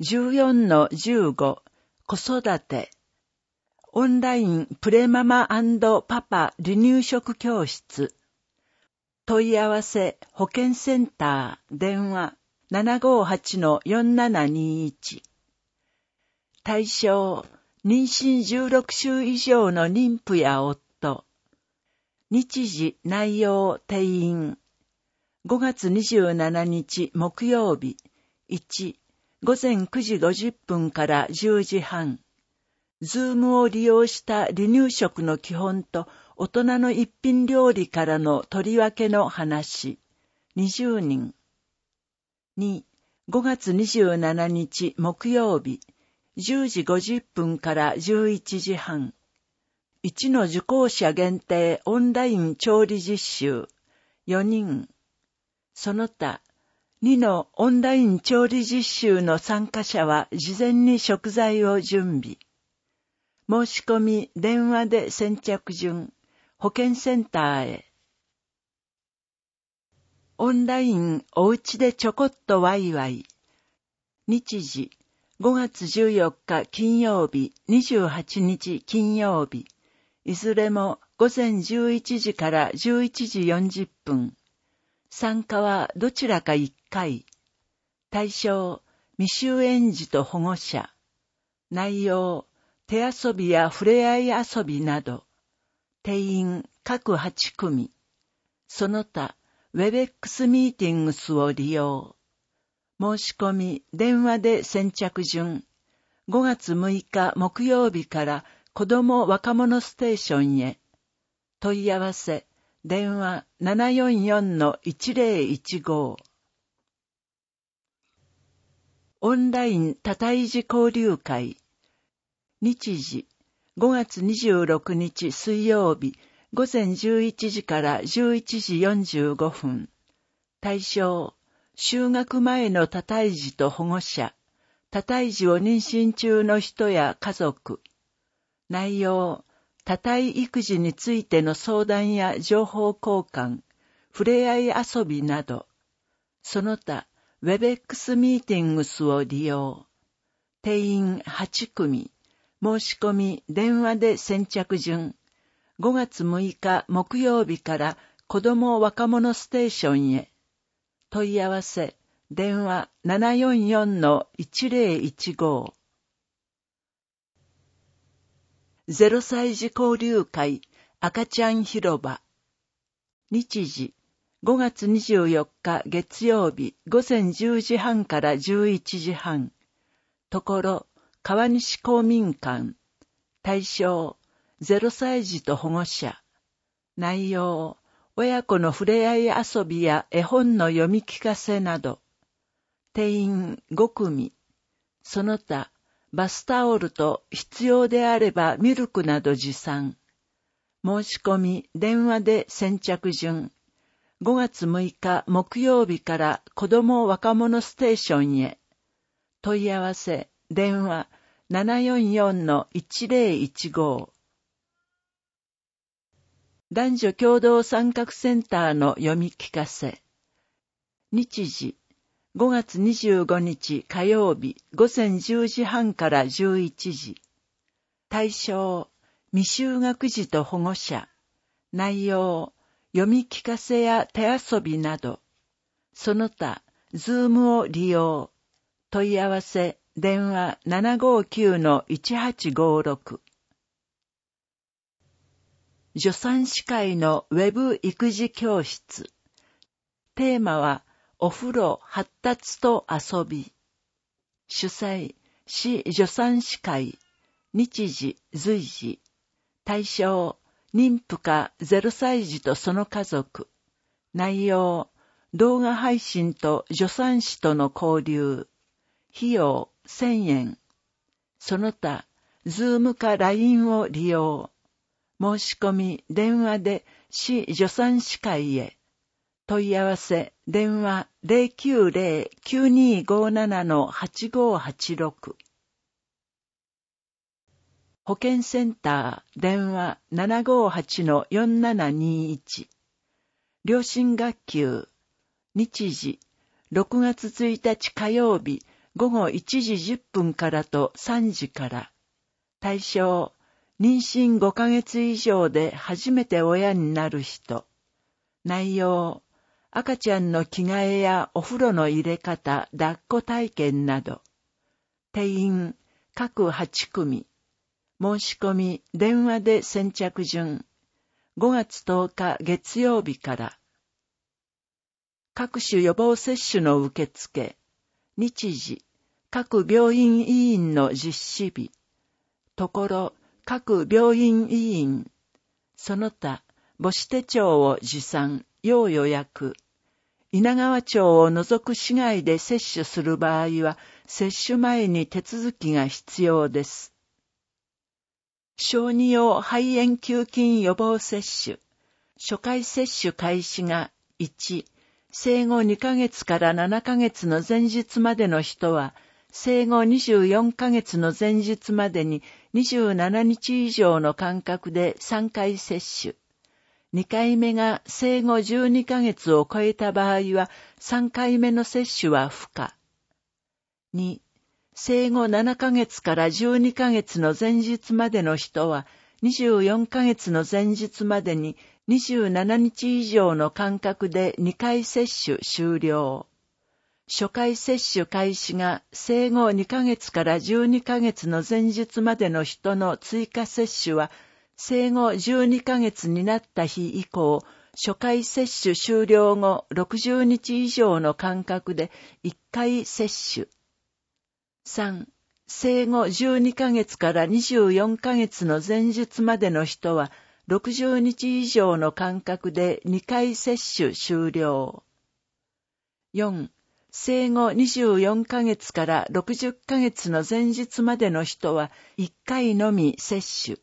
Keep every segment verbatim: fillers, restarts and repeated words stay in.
じゅうよんのじゅうご 子育てオンラインプレママ&パパ離乳食教室問い合わせ保健センター電話 ななごはちのよんななにいち 対象妊娠じゅうろくしゅう以上の妊婦や夫日時内容定員ごがつにじゅうしちにち木曜日いちごぜんくじごじゅっぷんからじゅうじはん。ズームを利用した離乳食の基本と大人の一品料理からの取り分けの話。にじゅうにん。にごがつにじゅうしちにち木曜日じゅうじごじゅっぷんからじゅういちじはん。いちの受講者限定オンライン調理実習。よにん。その他、にのオンライン調理実習の参加者は事前に食材を準備。申し込み電話で先着順、保健センターへ。オンラインおうちでちょこっとワイワイ。日時ごがつじゅうよっか金曜日、にじゅうはちにち金曜日。いずれもごぜんじゅういちじからじゅういちじよんじゅっぷん。参加はどちらかいっかい。対象、未就園児と保護者。内容、手遊びや触れ合い遊びなど。定員各はちくみ。その他、ウェベックス ミーティングスを利用。申し込み、電話で先着順。ごがつむいか木曜日から子ども若者ステーションへ。問い合わせ、電話 ななよんよんのいちぜろいちご。オンライン多胎児交流会。日時ごがつにじゅうろくにち水曜日ごぜんじゅういちじからじゅういちじよんじゅうごふん。対象、就学前の多胎児と保護者、多胎児を妊娠中の人や家族。内容、多胎育児についての相談や情報交換、触れ合い遊びなど。その他、ウェベックス ミーティングスを利用。定員はちくみ。申し込み電話で先着順。ごがつむいか木曜日から子ども若者ステーションへ。問い合わせ、電話 ななよんよんのいちぜろいちご。ゼロさい児交流会赤ちゃん広場。日時ごがつにじゅうよっか月曜日ごぜんじゅうじはんからじゅういちじはん。ところ、川西公民館。対象、ゼロさい児と保護者。内容、親子の触れ合い遊びや絵本の読み聞かせなど。定員ごくみ。その他、バスタオルと必要であればミルクなど持参。申し込み電話で先着順。ごがつむいか木曜日から子ども若者ステーションへ。問い合わせ、電話 ななよんよんのいちぜろいちご。男女共同参画センターの読み聞かせ。日時ごがつにじゅうごにち火曜日ごぜんじゅうじはんからじゅういちじ。対象、未就学児と保護者。内容、読み聞かせや手遊びなど。その他、ズームを利用。問い合わせ、電話 ななごきゅうのいちはちごろく。助産師会のウェブ育児教室。テーマは、お風呂発達と遊び。主催、市助産師会。日時、随時。対象、妊婦かゼロさい児とその家族。内容、動画配信と助産師との交流。費用、せんえん。その他、ズームか ライン を利用。申し込み、電話で市助産師会へ。問い合わせ、電話 ゼロきゅうゼロ きゅうにごななのはちごはちろく。保健センター、電話 ななごはちのよんななにいち。両親学級。日時、ろくがつついたち火曜日ごごいちじじゅっぷんからとさんじから。対象、妊娠ごかげつ以上で初めて親になる人。内容、赤ちゃんの着替えやお風呂の入れ方、抱っこ体験など。定員、各はちくみ。申し込み、電話で先着順。ごがつとおか月曜日から。各種予防接種の受付。日時、各病院委員の実施日。ところ、各病院委員。その他、母子手帳を持参、要予約。稲川町を除く市外で接種する場合は、接種前に手続きが必要です。小児用肺炎球菌予防接種。初回接種開始がいち、生後にかげつからななかげつの前日までの人は、生後にじゅうよんかげつの前日までににじゅうななにち以上の間隔でさんかい接種。にかいめが生後じゅうにかげつを超えた場合はさんかいめの接種は不可。に、生後ななかげつからじゅうにかげつの前日までの人はにじゅうよんかげつの前日までににじゅうななにち以上の間隔でにかい接種終了。初回接種開始が生後にかげつからじゅうにかげつの前日までの人の追加接種は生後じゅうにかげつになった日以降、初回接種終了後ろくじゅうにち以上の間隔でいっかい接種。さん、生後じゅうにかげつからにじゅうよんかげつの前日までの人はろくじゅうにち以上の間隔でにかい接種終了。よん、生後にじゅうよんかげつからろくじゅっかげつの前日までの人はいっかいのみ接種。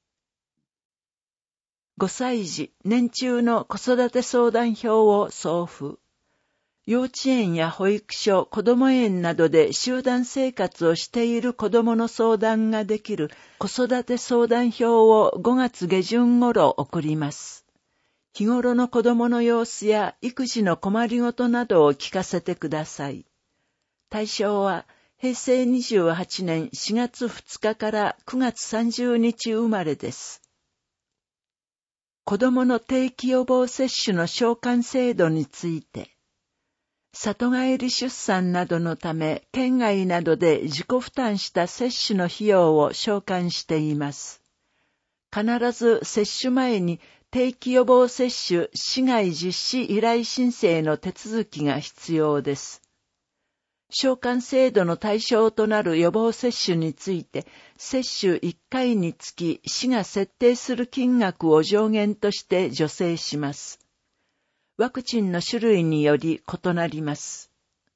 ごさい児、年中の子育て相談票を送付。幼稚園や保育所、子ども園などで集団生活をしている子どもの相談ができる子育て相談票をごがつげじゅん頃送ります。日頃の子どもの様子や育児の困りごとなどを聞かせてください。対象はへいせいにじゅうはちねんしがつふつかからくがつさんじゅうにち生まれです。子どもの定期予防接種の償還制度について、里帰り出産などのため、県外などで自己負担した接種の費用を償還しています。必ず接種前に定期予防接種市外実施依頼申請の手続きが必要です。償還制度の対象となる予防接種について、接種いっかいにつき市が設定する金額を上限として助成します。ワクチンの種類により異なります。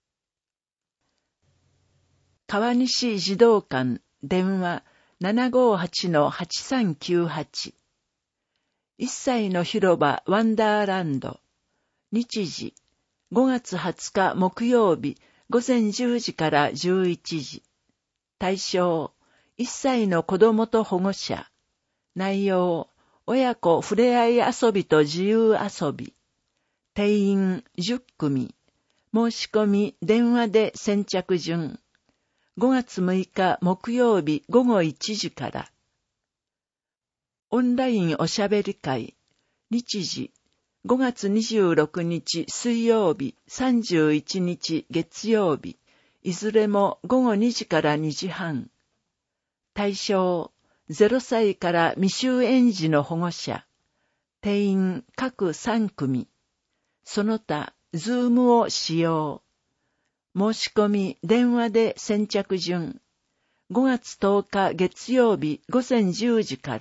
川西児童館電話 ななごーはちのはちさんきゅうはち。いっさいの広場ワンダーランド。日時ごがつはつか木曜日ごぜんじゅうじからじゅういちじ。対象いっさいの子供と保護者。内容親子ふれあい遊びと自由遊び。定員じゅっくみ。申し込み電話で先着順。ごがつむいか木曜日ごごいちじから。オンラインおしゃべり会。日時ごがつにじゅうろくにち水曜日さんじゅういちにち月曜日。いずれもごごにじからにじはん。対象ゼロさいから未就園児の保護者。定員各さんくみ。その他、ズームを使用。申し込み、電話で先着順。ごがつとおか月曜日ごぜんじゅうじから。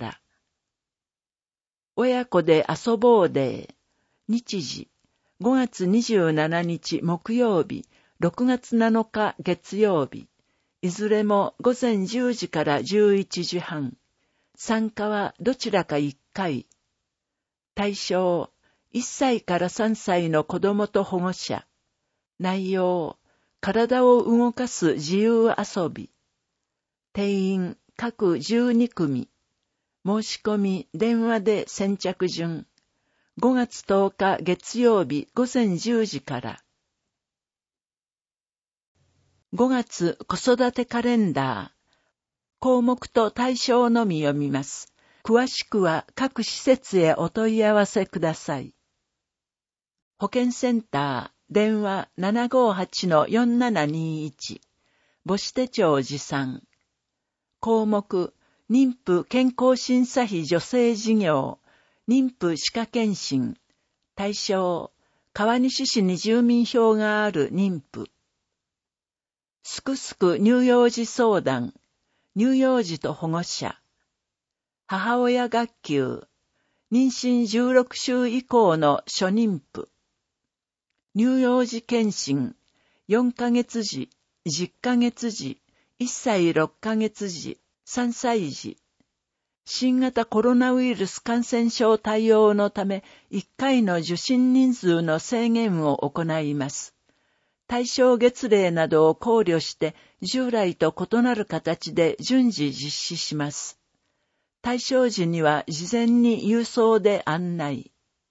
親子で遊ぼうデー。日時、ごがつにじゅうしちにち木曜日、ろくがつなのか月曜日。いずれもごぜんじゅうじからじゅういちじはん。参加はどちらかいっかい。対象、いっさいからさんさいの子供と保護者。内容、体を動かす自由遊び。定員各じゅうにくみ。申し込み電話で先着順。ごがつとおか月曜日ごぜんじゅうじから。 ごがつ子育てカレンダー。項目と対象のみ読みます。詳しくは各施設へお問い合わせください。保健センター、電話 ななごはちのよんななにいち。母子手帳持参。項目、妊婦健康審査費助成事業、妊婦歯科検診。対象、川西市に住民票がある妊婦。すくすく乳幼児相談、乳幼児と保護者。母親学級、妊娠じゅうろくしゅう以降の初妊婦。乳幼児検診、よんかげつじ、じゅっかげつじ、いっさいろっかげつじ、さんさいじ。新型コロナウイルス感染症対応のため、いっかいの受診人数の制限を行います。対象月齢などを考慮して、従来と異なる形で順次実施します。対象時には事前に郵送で案内。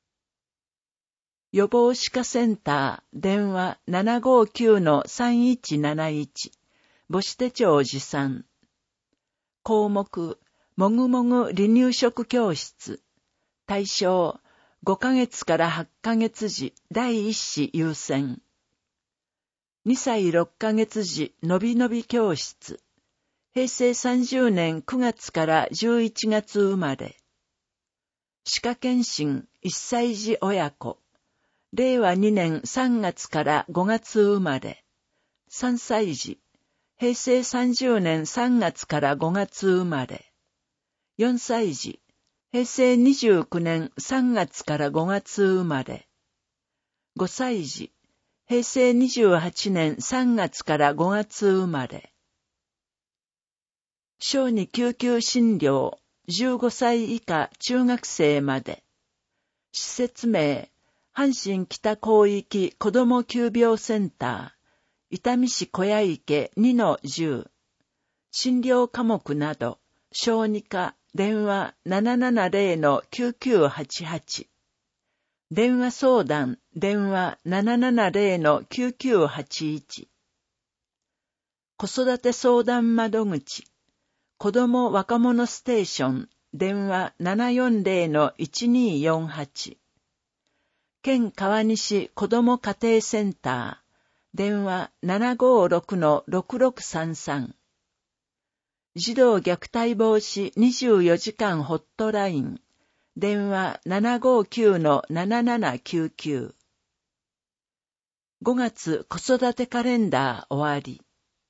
予防歯科センター、電話 ななごきゅうのさんいちなないち。母子手帳持参。項目、もぐもぐ離乳食教室。対象、ごかげつからはちかげつじ、第一子優先。にさいろっかげつじ、のびのび教室。へいせいさんじゅうねんくがつからじゅういちがつ生まれ。歯科検診いっさいじ親子。れいわにねんさんがつからごがつ生まれ。さんさいじ。へいせいさんじゅうねんさんがつからごがつ生まれ。よんさいじ。へいせいにじゅうきゅうねんさんがつからごがつ生まれ。ごさいじ。へいせいにじゅうはちねんさんがつからごがつ生まれ。小児救急診療、じゅうごさい以下中学生まで。施設名、阪神北広域子ども急病センター、伊丹市小屋池 にのじゅう。診療科目など、小児科、電話 ななななぜろのきゅうきゅうはちはち。電話相談、電話 ななななぜろのきゅうきゅうはちいち。子育て相談窓口、子ども若者ステーション、電話 ななよんぜろのいちによんはち。県川西子ども家庭センター、電話 ななごろくのろくろくさんさん。児童虐待防止にじゅうよじかんホットライン、電話 ななごきゅうのななななきゅうきゅう。ごがつ子育てカレンダー終わり。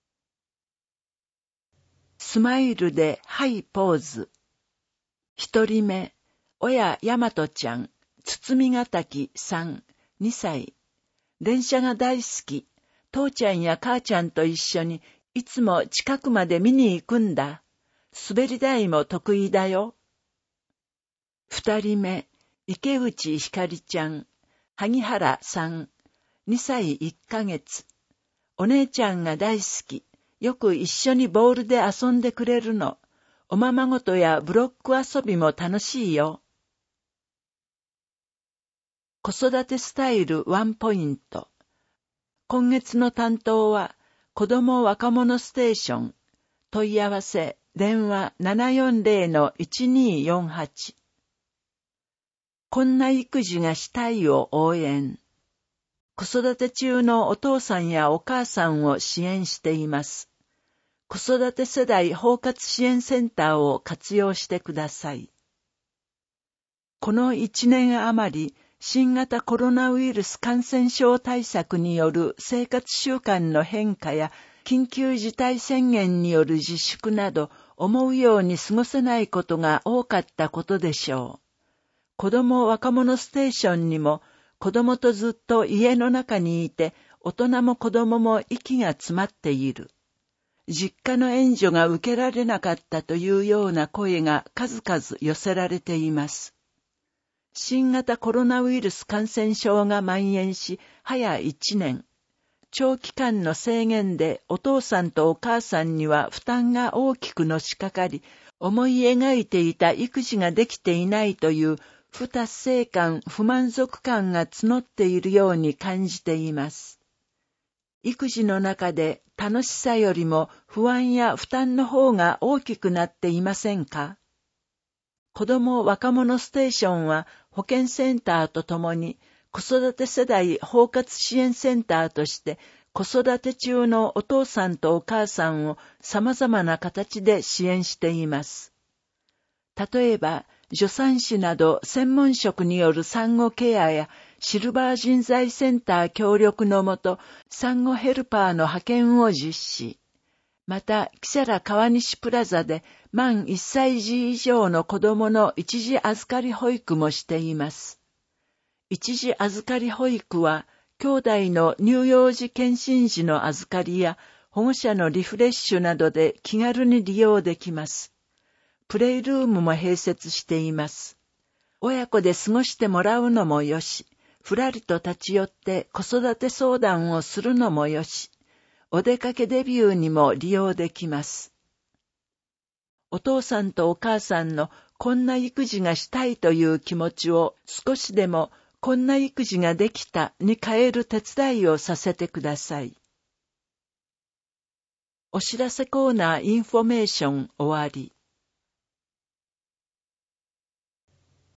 スマイルでハイポーズ。一人目、親やまとちゃん、包みがたきさん、にさい。電車が大好き。父ちゃんや母ちゃんと一緒にいつも近くまで見に行くんだ。滑り台も得意だよ。二人目、池内ひかりちゃん、萩原さん、にさいいっかげつ。お姉ちゃんが大好き。よく一緒にボールで遊んでくれるの。おままごとやブロック遊びも楽しいよ。子育てスタイルワンポイント。今月の担当は、子ども若者ステーション。問い合わせ、電話 ななよんぜろのいちによんはち。こんな育児がしたいを応援。子育て中のお父さんやお母さんを支援しています。子育て世代包括支援センターを活用してください。この一年余り、新型コロナウイルス感染症対策による生活習慣の変化や緊急事態宣言による自粛など思うように過ごせないことが多かったことでしょう。子ども若者ステーションにも子どもとずっと家の中にいて大人も子どもも息が詰まっている。実家の援助が受けられなかったというような声が数々寄せられています。新型コロナウイルス感染症が蔓延し、早いちねん。長期間の制限でお父さんとお母さんには負担が大きくのしかかり、思い描いていた育児ができていないという不達成感、不満足感が募っているように感じています。 育児の中で楽しさよりも不安や負担の方が大きくなっていませんか？子ども若者ステーションは保健センターとともに子育て世代包括支援センターとして子育て中のお父さんとお母さんを様々な形で支援しています。例えば、助産師など専門職による産後ケアやシルバー人材センター協力のもと産後ヘルパーの派遣を実施。また、キセラ川西プラザで満いっさい児以上の子供の一時預かり保育もしています。一時預かり保育は、兄弟の乳幼児検診時の預かりや保護者のリフレッシュなどで気軽に利用できます。プレイルームも併設しています。親子で過ごしてもらうのもよし、ふらりと立ち寄って子育て相談をするのもよし、お出かけデビューにも利用できます。お父さんとお母さんのこんな育児がしたいという気持ちを少しでもこんな育児ができたに変える手伝いをさせてください。お知らせコーナーインフォメーション終わり。